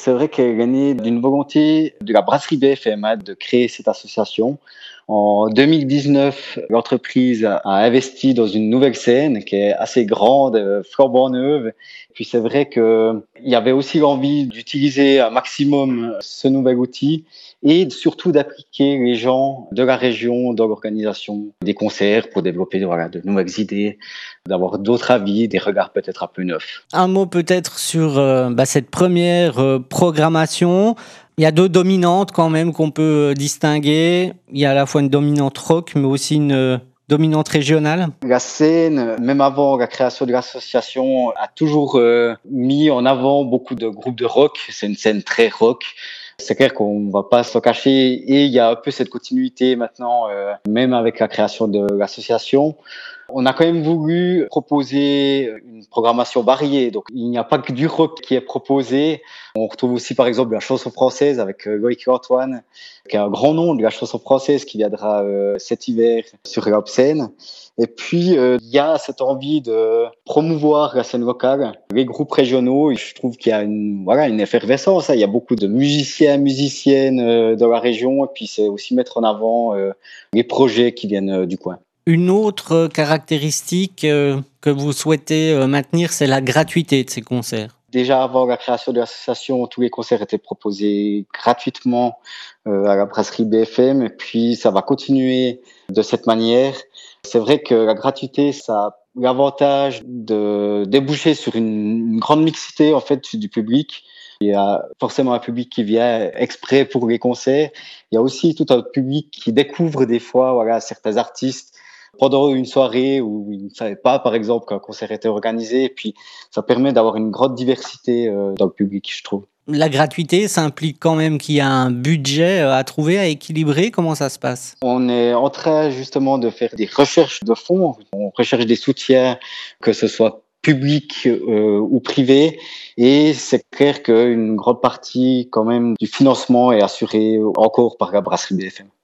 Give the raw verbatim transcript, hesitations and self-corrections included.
c'est vrai qu'elle est née d'une volonté de la brasserie B F M hein, de créer cette association. En deux mille dix-neuf, l'entreprise a investi dans une nouvelle scène qui est assez grande, euh, flambant neuve. Puis c'est vrai qu'il y avait aussi l'envie d'utiliser un maximum ce nouvel outil et surtout d'appliquer les gens de la région dans l'organisation des concerts pour développer voilà, de nouvelles idées, d'avoir d'autres avis, des regards peut-être un peu neufs. Un mot peut-être sur euh, bah, cette première euh, programmation. Il y a deux dominantes quand même qu'on peut distinguer. Il y a à la fois une dominante rock, mais aussi une euh, dominante régionale. La scène, même avant la création de l'association, a toujours euh, mis en avant beaucoup de groupes de rock. C'est une scène très rock. C'est clair qu'on ne va pas se cacher et il y a un peu cette continuité maintenant, euh, même avec la création de l'association. On a quand même voulu proposer une programmation variée. Donc, il n'y a pas que du rock qui est proposé. On retrouve aussi, par exemple, la chanson française avec euh, Loïc et Antoine, qui est un grand nom de la chanson française qui viendra euh, cet hiver sur la scène. Et puis, euh, il y a cette envie de promouvoir la scène locale, les groupes régionaux. Et je trouve qu'il y a une, voilà, une effervescence. Hein. Il y a beaucoup de musiciens, musiciennes euh, dans la région. Et puis, c'est aussi mettre en avant euh, les projets qui viennent euh, du coin. Une autre caractéristique euh, que vous souhaitez euh, maintenir, c'est la gratuité de ces concerts. Déjà avant la création de l'association, tous les concerts étaient proposés gratuitement euh, à la brasserie B F M et puis ça va continuer de cette manière. C'est vrai que la gratuité, ça a l'avantage de déboucher sur une, une grande mixité en fait du public. Il y a forcément un public qui vient exprès pour les concerts. Il y a aussi tout un public qui découvre des fois voilà, certains artistes pendant une soirée où ils ne savaient pas, par exemple, qu'un concert était organisé. Et puis, ça permet d'avoir une grande diversité euh, dans le public, je trouve. La gratuité, ça implique quand même qu'il y a un budget à trouver, à équilibrer. Comment ça se passe? On est en train justement de faire des recherches de fonds. On recherche des soutiens, que ce soit public euh, ou privé. Et c'est clair qu'une grande partie quand même du financement est assurée encore par la brasserie B F M.